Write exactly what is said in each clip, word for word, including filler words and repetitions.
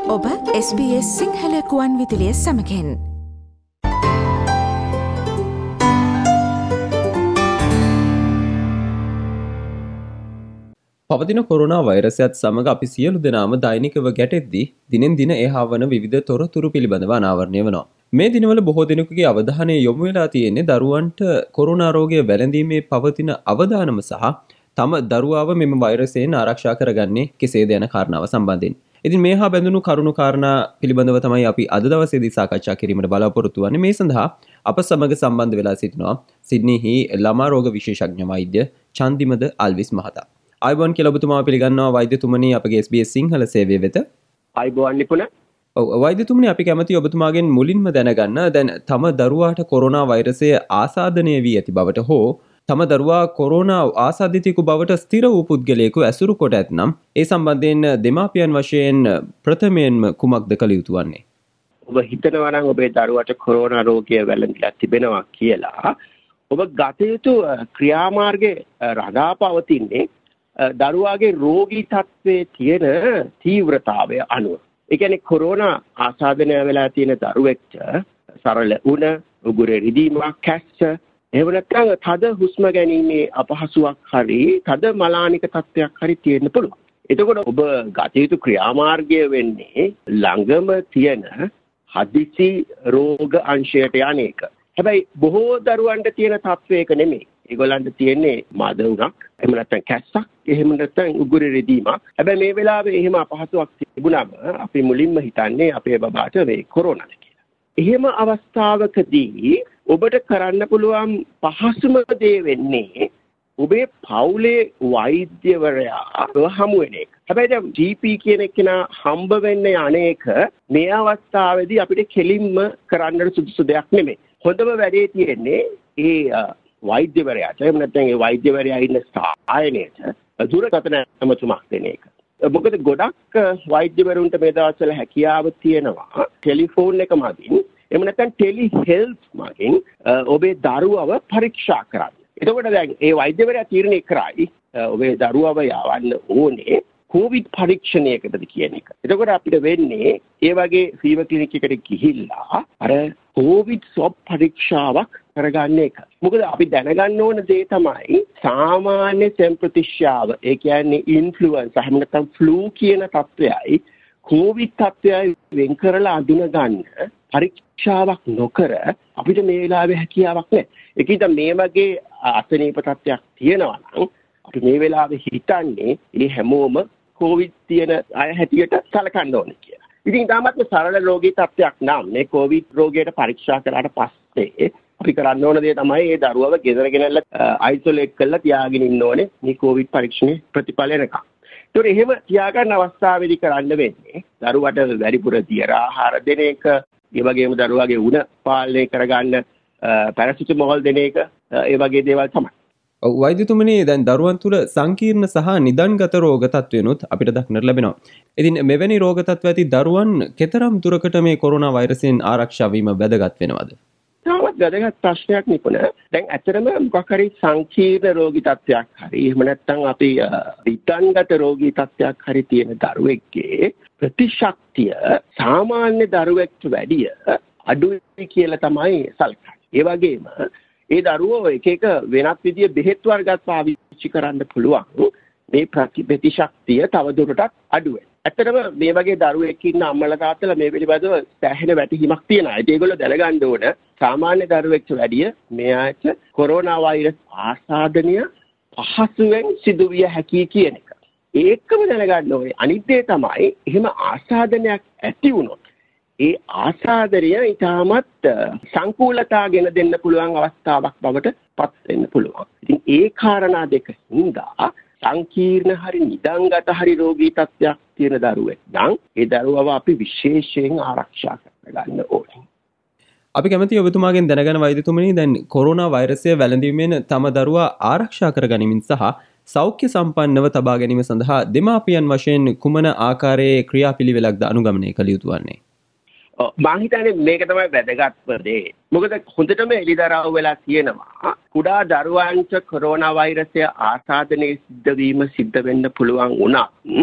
ඔබ S B S Sinhala කුවන් විදුලිය සමගින් පවතින කොරෝනා වෛරසයත් සමග අපි සියලු දෙනාම දෛනිකව ගැටෙද්දී දිනෙන් දින එහා වන විවිධ තොරතුරු පිළිබඳව අනාවරණය වෙනවා. මේ දිනවල බොහෝ දෙනෙකුගේ අවධානය යොමු වෙලා තියෙන්නේ දරුවන්ට කොරෝනා රෝගය වැළඳීමේ පවතින අවදානම සහ තම දරුවාව මෙම වෛරසයෙන් ආරක්ෂා කරගන්නේ කෙසේද යන කාරණාව සම්බන්ධයෙන්. ඉතින් මේ හා බැඳුණු කරුණු කාරණා පිළිබඳව තමයි අපි අද දවසේදී සාකච්ඡා කිරීමට බලාපොරොත්තු වෙන්නේ. මේ සඳහා අප සමග සම්බන්ධ වෙලා සිටිනවා සිඩ්නිහි ළමා රෝග විශේෂඥ වෛද්‍ය චන්දිමද අල්විස් මහතා. අයිබෝන් කියලා ඔබතුමා පිළිගන්නවා වෛද්‍යතුමනි අපගේ එස් බී එස් සිංහල සේවය වෙත. අයිබෝන් නිපුණ. ඔව් වෛද්‍යතුමනි අපි කැමති ඔබතුමාගෙන් මුලින්ම දැනගන්න දැන් තම දරුවාට කොරෝනා වෛරසය ආසාදනය වී ඇති බවට හෝ තම දරුවා කොරෝනා ආසාදිතයෙකු බවට ස්ථිර වූ පුද්ගලයෙකු ඇසුරු කොට ඇතනම් ඒ සම්බන්ධයෙන් දෙමාපියන් වශයෙන් ප්‍රථමයෙන්ම කුමක්ද කළ යුතු වන්නේ? ඔබ හිතනවා නම් ඔබේ දරුවාට කොරෝනා රෝගය වැළඳිලා තිබෙනවා කියලා ඔබ ගත යුතු ක්‍රියාමාර්ගයේ රඳා පවතින්නේ දරුවාගේ රෝගී තත්ත්වයේ තියෙන තීව්‍රතාවය අනුව. ඒ කියන්නේ කොරෝනා ආසාදනය වෙලා තියෙන දරුවෙක්ට සරල උණ, උගුරේ රිදීමක්, කැස්ස, එහෙම නැත්නම් තද හුස්ම ගැනීමේ අපහසුයක් හරි තද මලානික තත්ත්වයක් හරි තියෙන්න පුළුවන්. එතකොට ඔබ ගත යුතු ක්‍රියාමාර්ගය වෙන්නේ ළඟම තියෙන හදිසි රෝග අංශයට යන එක. හැබැයි බොහෝ දරුවන්ට තියෙන තත්ත්වයක නෙමෙයි. ඒගොල්ලන්ට තියෙන්නේ මද උණක්, එහෙම නැත්නම් කැස්සක්, එහෙම නැත්නම් උගුරේ රිදීමක්. හැබැයි මේ වෙලාවේ එහෙම අපහසුයක් තිබුණම අපි මුලින්ම හිතන්නේ අපේ බබාට මේ කොරෝනාද කියලා. එහෙම අවස්ථාවකදී ඔබට කරන්න පුළුවන් පහසුම දේ වෙන්නේ ඔබේ පවුලේ වෛද්‍යවරයා හමු වෙන එක. හැබැයි දැන් ජී පී කියන කෙනා හම්බ වෙන්නේ අනේක මේ අවස්ථාවේදී අපිට කෙලින්ම කරන්න සුදුසු දෙයක් නෙමෙයි. හොඳම වැඩේ තියෙන්නේ ඒ වෛද්‍යවරයාට එහෙම නැත්නම් ඒ වෛද්‍යවරයා ඉන්න සායනයට දුරකථන ඇමතුමක් දෙන එක. මොකද ගොඩක් වෛද්‍යවරුන්ට මේ දවස්වල හැකියාව තියෙනවා ටෙලිෆෝන් එක මගින් එහෙම නැත්නම් ටෙලි හෙල්ත් මගින් ඔබේ දරුවව පරීක්ෂා කරන්න. එතකොට දැන් ඒ වෛද්‍යවරයා තීරණය කරයි ඔබේ දරුවව යවන්න ඕනේ කොවිඩ් පරීක්ෂණයකටද කියන එක. එතකොට අපිට වෙන්නේ ඒ වගේ ෆීවර් ක්ලිනික් එකට ගිහිල්ලා අර කොවිඩ් ස්වැබ් පරීක්ෂාවක් කරගන්න එක. මොකද අපි දැනගන්න ඕන දේ තමයි සාමාන්‍ය සෙම් ප්‍රතිශාව. ඒ කියන්නේ ඉන්ෆ්ලුවෙන්සා එහෙම නැත්නම් ෆ්ලූ කියන තත්ත්වයයි කොවිඩ් තත්ත්වයයි වෙන් කරලා අඳුන ගන්න පරීක්ෂාවක් නොකර අපිට මේ වෙලාවේ හැකියාවක් නැහැ. ඒකිට මේ වගේ අසනීප තත්ත්වයක් තියෙනවා නම් අපි මේ වෙලාවේ හිතන්නේ මේ හැමෝම කොවිඩ් තියෙන අය හැටියට සලකන්න ඕනේ කියලා. ඉතින් තාමත් සරල රෝගී තත්ත්වයක් නම් මේ කොවිඩ් රෝගයට පරීක්ෂා කරාට පස්සේ අපි කරන්න ඕන දේ තමයි ඒ දරුවව ගෙදර ගෙනල්ලා අයිසොලේට් කරලා තියාගෙන ඉන්න ඕනේ මේ කොවිඩ් පරීක්ෂණයේ ප්‍රතිඵල එනකම්. ඒතොර එහෙම තියාගන්න අවස්ථාවේදී කරන්න වෙන්නේ දරුවට වැඩිපුර දියර ආහාර දෙන එක, ඒ වගේම දරුවාගේ උණ පාලනය කරගන්න පැරසිටමෝල් දෙන එක, ඒ වගේ දේවල් තමයි. ඔව් වෛද්‍යතුමනි දැන් දරුවන් තුළ සංකීර්ණ සහ නිදන්ගත රෝග තත්ත්වයනොත් අපිට දක්නට ලැබෙනවා. ඉතින් මෙවැනි රෝග තත්ත්ව ඇති දරුවන් කෙතරම් දුරකට මේ කොරෝනා වෛරසයෙන් ආරක්ෂා වීම වැදගත් වෙනවද? තාමත් වැදගත් ප්‍රශ්නයක් නිපුණ. දැන් ඇත්තටම මොකක් හරි සංකීර්ණ රෝගී තත්ත්වයක් හරි එහෙම නැත්නම් අපි නිදන්ගත රෝගී තත්ත්වයක් හරි තියෙන දරුවෙක්ගේ ප්‍රතිශක්තිය සාමාන්‍ය දරුවෙක්ට වැඩිය අඩුයි කියලා තමයි සැලකන්නේ. ඒ වගේම ඒ දරුවෝ එක එක වෙනත් විදිහේ බෙහෙත් වර්ගත් පාවිච්චි කරන්න පුළුවන් මේ ප්‍රතිශක්තිය තවදුරටත් අඩු වෙනවා. ඇත්තටම මේ වගේ දරුවෙක් ඉන්න අම්මලා තාත්තලා මේ පිළිබඳව සෑහෙන වැටහීමක් තියෙනවා. ඒක ඒගොල්ලෝ දැනගන්න ඕන සාමාන්‍ය දරුවෙක්ට වැඩිය මේ ආයත කොරෝනා වෛරස් ආසාදනය පහසුවෙන් සිදුවිය හැකි කියන එක. ඒකම දැනගන්න ඕනේ. අනිත් දේ තමයි එහෙම ආසාදනයක් ඇති වුණොත් ඒ ආසාදනය ඊටමත් සංකූලතා ගෙන දෙන්න පුළුවන් අවස්ථාවක් බවට පත් වෙන්න පුළුවන්. ඉතින් ඒ කාරණා දෙක හින්දා සංකීර්ණ හරි නිදන්ගත හරි රෝගී තත්ත්වයක් තියෙන දරුවෙක් නම් ඒ දරුවව අපි විශේෂයෙන් ආරක්ෂා කරගන්න ඕනේ. අපි කැමති ඔබතුමාගෙන් දැනගන්න වෛද්‍යතුමනි දැන් කොරෝනා වෛරසය වැළඳීමෙන් තම දරුවා ආරක්ෂා කරගැනීමෙන් සහ සෞඛ්‍ය සම්පන්නව තබා ගැනීම සඳහා දෙමාපියන් වශයෙන් කුමන ආකාරයේ ක්‍රියාපිළිවෙලක්ද අනුගමනය කළ යුතු වන්නේ? මම හිතන්නේ මේක තමයි වැදගත්ම දේ. මොකද හොඳටම එළිදරව් වෙලා තියෙනවා කුඩා දරුවන්ට කොරෝනා වෛරසය ආසාදනයේ සිද්ධ වීම සිද්ධ වෙන්න පුළුවන් වුණා.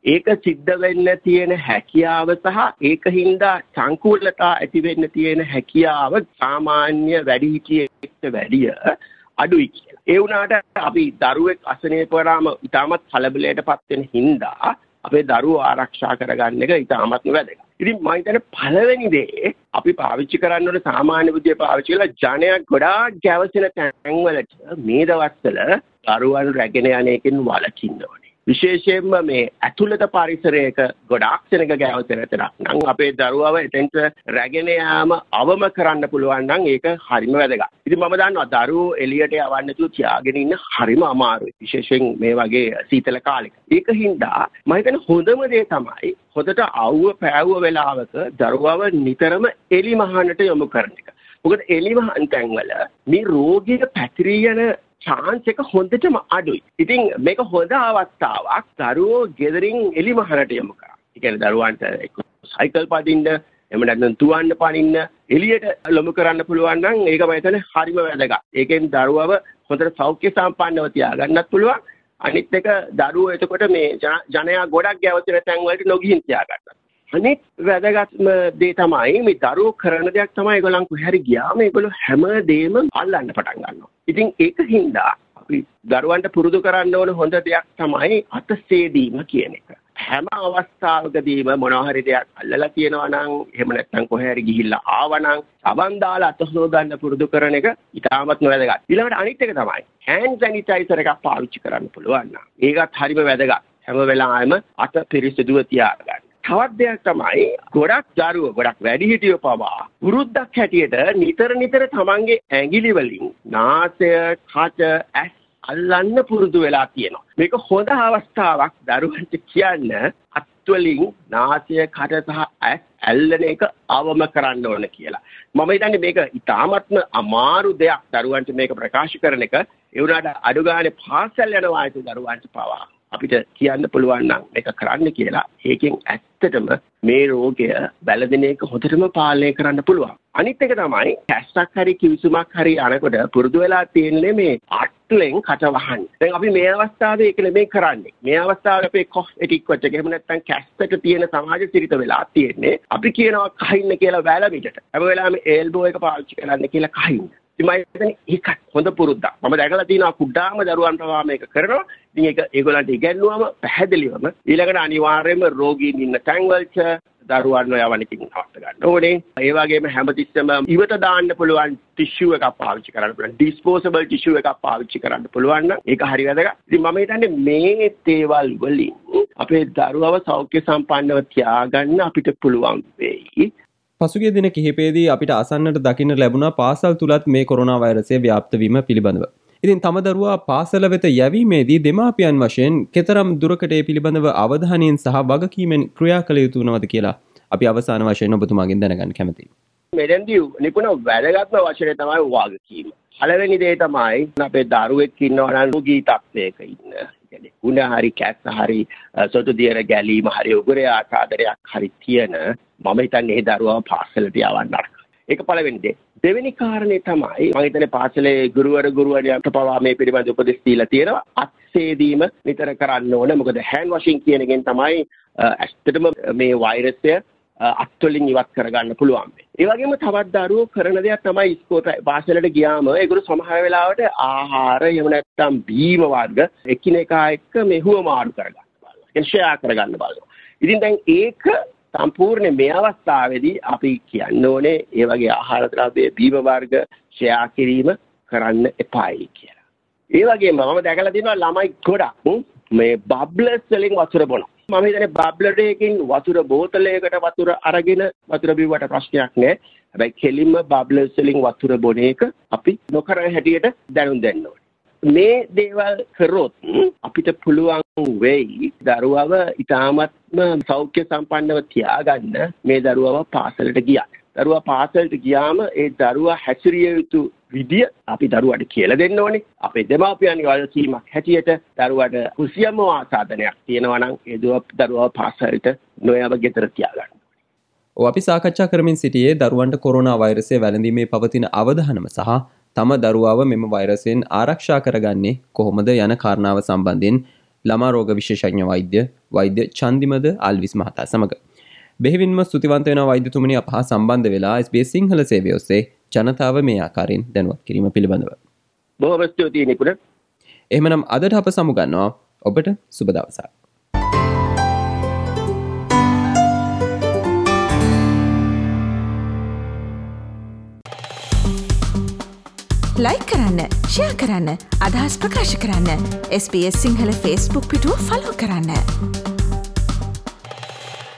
ඒක සිද්ධ වෙන්න තියෙන හැකියාව සහ ඒකින්ද සංකූලතා ඇති වෙන්න තියෙන හැකියාව සාමාන්‍ය වැඩිහිටියෙක්ට වැඩිය අඩුයි කියලා. ඒ වුණාට අපි දරුවෙක් අසනීප වුණාම ඉතාමත් කලබලයටපත් වෙන හින්දා අපේ දරුවෝ ආරක්ෂා කරගන්න එක ඉතාමත් වැදගත්. ඉතින් මම හිතන්නේ පළවෙනි දේ අපි පාවිච්චි කරන්න ඕන සාමාන්‍ය බුද්ධිය පාවිච්චි කරලා ජනයා ගොඩාක් ගැවසෙන තැන්වලට මේ දවස්වල දරුවන් රැගෙන යන එකෙන් වළකින්න ඕනේ. විශේෂයෙන්ම මේ ඇතුළත පරිසරයක ගොඩාක් සෙනග ගැවසෙන තැනක් නම් අපේ දරුවව එතෙන්ට රැගෙන යාම අවම කරන්න පුළුවන් නම් ඒක හරිම වැදගත්. ඉතින් මම දන්නවා දරුවෝ එළියට යවන්න නැතුව තියාගෙන ඉන්න හරිම අමාරුයි. විශේෂයෙන් මේ වගේ සීතල කාලෙක. ඒකින්දා මම හිතන්නේ හොඳම දේ තමයි හොදට අවුව පෑවුව වෙලාවක දරුවව නිතරම එළි මහනට යොමු කරන එක. මොකද එළි මහන් තැන්වල මේ රෝගිය පැතිරී යන chance එක හොඳටම අඩුයි. ඉතින් මේක හොඳ අවස්ථාවක් දරුවෝ ගෙදරින් එළි මහනට යොමු කරා. ඒ කියන්නේ දරුවන්ට සයිකල් පදින්න එහෙම නැත්නම් තුවන්න පනින්න එළියට ලොමු කරන්න පුළුවන් නම් ඒක මම හිතන්නේ හරිම වැදගත්. ඒකෙන් දරුවව හොඳට සෞඛ්‍ය සම්පන්නව තියාගන්නත් පුළුවන්. අනිත් එක දරුවෝ එතකොට මේ ජනයා ගොඩක් ගැවසෙන තැන් වලට නොගිහින් තියාගන්න. අනිත් වැදගත්ම දේ තමයි මේ දරුවෝ කරන දෙයක් තමයි ඒගොල්ලන් කොහේ හරි ගියාම ඒගොල්ලෝ හැම දෙයක්ම අල්ලන්න පටන් ගන්නවා. ඉතින් ඒකින්ද අපි දරුවන්ට පුරුදු කරන්න ඕන හොඳ දෙයක් තමයි අතසේදීම කියන එක. හැම අවස්ථාවකදීම මොනවා හරි දෙයක් අල්ලලා තියෙනවා නම් එහෙම නැත්නම් කොහේ හරි ගිහිල්ලා ආවනම් සබන් දාලා අත හොදන්න පුරුදු කරන එක ඉතාමත්ම වැදගත්. ඊළඟට අනිත් එක තමයි hand sanitizer එකක් පාවිච්චි කරන්න පුළුවන් නම් ඒකත් හරිම වැදගත්. හැම වෙලාවෙම අත පිරිසිදුව තියාගන්න. තවත් දෙයක් තමයි ගොඩක් දරුවෝ ගොඩක් වැඩිහිටියෝ පවා වෘද්ධක් හැටියට නිතර නිතර තමන්ගේ ඇඟිලි වලින් නාසය, කච, ඇස් අල්ලන්න පුරුදු වෙලා තියෙනවා. මේක හොඳ අවස්ථාවක් දරුවන්ට කියන්න අත් වලින් නාසය, කට සහ ඇස් ඇල්ලන එක අවම කරන්න ඕන කියලා. මම හිතන්නේ මේක ඉතාමත්ම අමාරු දෙයක් දරුවන්ට මේක ප්‍රකාශ කරන එක. ඒ වුණාට අඩු ගානේ පාසල් යන වයසේ දරුවන්ට පවා අපිට කියන්න පුළුවන් නම් මේක කරන්න කියලා. ඒකෙන් ඇත්තටම මේ රෝගය බැලදෙන එක හොඳටම පාලනය කරන්න පුළුවන්. අනිත් එක තමයි කැස්සක් හරි කිවිසුමක් හරි අනකොට පුරුදු වෙලා තියෙන්නේ මේ අට්ලෙන් කට වහන්න. දැන් අපි මේ අවස්ථාවේ ඒක නෙමෙයි කරන්නේ. මේ අවස්ථාවේ අපේ කොස්මෙටික් වච එක එහෙම නැත්නම් කැස්සට තියෙන සමාජ සිරිත වෙලා තියෙන්නේ. අපි කියනවා කහින්න කියලා වැලමිටට. හැම වෙලාවෙම එල්බෝ එක පාවිච්චි කරන්න කියලා කහින්න. ඉතින් මම හිතන්නේ ඒක හොඳ පුරුද්දක්. මම දැකලා තියෙනවා කුඩාම දරුවන් පවා මේක කරනවා. ඉතින් ඒක ඒගොල්ලන්ට ඉගෙනුවම පැහැදිලිවම ඊළඟට අනිවාර්යයෙන්ම රෝගීන් ඉන්න තැන්වලට දරුවන්ව යවන්නකින් නවත්ත ගන්න ඕනේ. ඒ වගේම හැමතිස්සෙම ඉවත දාන්න පුළුවන් ටිෂු එකක් පාවිච්චි කරන්න පුළුවන්. ඩිස්පෝසබල් ටිෂු එකක් පාවිච්චි කරන්න පුළුවන් නම් ඒක හරි වැදගත්. ඉතින් මම හිතන්නේ මේ තේවල් වලින් අපේ දරුවව සෞඛ්‍ය සම්පන්නව තියාගන්න අපිට පුළුවන් වෙයි. පසුගිය දින කිහිපයේදී අපිට අසන්නට දකින්න ලැබුණා පාසල් තුලත් මේ කොරෝනා වෛරසය ව්‍යාප්ත වීම පිළිබඳව. ඉතින් තම දරුවා පාසල වෙත යැවීමේදී දෙමාපියන් වශයෙන් කෙතරම් දුරකට ඒ පිළිබඳව අවධානයෙන් සහ වගකීමෙන් ක්‍රියා කළ යුතු වනවද කියලා අපි අවසාන වශයෙන් ඔබතුමාගෙන් දැනගන්න කැමතියි. මෙතෙන්දී නිපුණ වැදගත්ම වචනේ තමයි වගකීම. පළවෙනි දේ තමයි අපේ දරුවෙක් ඉන්නවා නම් රෝගී තත්ත්වයක ඉන්න. කියන්නේ උණ හරි කැස්ස හරි සොටු දියර ගැලීම හරි උගරේ ආකාරයක් හරි තියෙන මම හිතන්නේ ඒ දරුවව පාසලට යවන්න නරකයි. ඒක පළවෙනි දේ. දෙවෙනි කාරණේ තමයි මම හිතන්නේ පාසලේ ගුරුවර ගුරුවරියන්ට පවා මේ පිළිබඳ උපදෙස් දීලා තියෙනවා. අත්සේදීම නිතර කරන්න ඕන. මොකද හෑන්ඩ් වොෂින් කියන එකෙන් තමයි ඇත්තටම මේ වෛරසය අත්වලින් ඉවත් කරගන්න පුළුවන්. ඒ වගේම තවත් දරුවෝ කරන දෙයක් තමයි ඉස්කෝලේ පාසලට ගියාම ඒගොල්ලෝ සමහර වෙලාවට ආහාර එහෙම නැත්නම් බීම වර්ග එකිනෙකා එක්ක මෙහුව මාරු කරගන්න බලනවා. ඒ ෂෙයා කරගන්න බලනවා. ඉතින් දැන් ඒක සම්පූර්ණ මේ අවස්ථාවේදී අපි කියන්න ඕනේ ඒ වගේ ආහාර ද්‍රව්‍ය බීම වර්ග ෂෙයා කිරීම කරන්න එපායි කියලා. ඒ වගේම මම දැකලා තියෙනවා ළමයි ගොඩක් මේ බබ්ලර්ස් වලින් වතුර බොනවා. මම හිතන්නේ බබ්ලර් එකකින් වතුර බෝතලයකට වතුර අරගෙන වතුර බිව්වට ප්‍රශ්නයක් නැහැ. හැබැයි කෙලින්ම බබ්ලර්ස් වලින් වතුර බොන එක අපි නොකරන හැටියට දැනුම් දෙන්න ඕනේ. මේ දේවල් කරොත් අපිට පුළුවන් වෙයි දරුවව ඉතාමත්ම සෞඛ්‍ය සම්පන්නව තියාගන්න මේ දරුවව පාසලට ගියා. දරුවා පාසලට ගියාම ඒ දරුවා හැසිරිය යුතු විදිය අපි දරුවාට කියලා දෙන්න ඕනේ. අපේ දෙමාපියන්ගේ වගකීමක් හැටියට දරුවාට කුසියම ආසාදනයක් තියෙනවා නම් ඒ දරුවා පාසලට නොයව ගෙදර තියාගන්න. ඔව් අපි සාකච්ඡා කරමින් සිටියේ දරුවන්ට කොරෝනා වෛරසය වැළඳීමේ පවතින අවධානම සහ තම දරුවාව මෙම වෛරසයෙන් ආරක්ෂා කරගන්නේ කොහොමද යන කාරණාව සම්බන්ධයෙන් ළමා රෝග විශේෂඥ වෛද්‍ය වෛද්‍ය චන්දිමද අල්විස් මහතා සමග. බෙහෙවින්ම ස්තුතිවන්ත වෙන වෛද්‍යතුමනි අප හා සම්බන්ධ වෙලා එස් බී එස් සිංහල සේවය ඔස්සේ ජනතාව මේ ආකාරයෙන් දැනුවත් කිරීම පිළිබඳව. බොහොම ස්තුතියි නිකුණ. එහෙමනම් අදට අප සමුගන්නවා. ඔබට සුබ දවසක්. ලයික් කරන්න, ෂෙයා කරන්න, අදහස් ප්‍රකාශ කරන්න. S B S Sinhala Facebook පිටුව ෆලෝ කරන්න.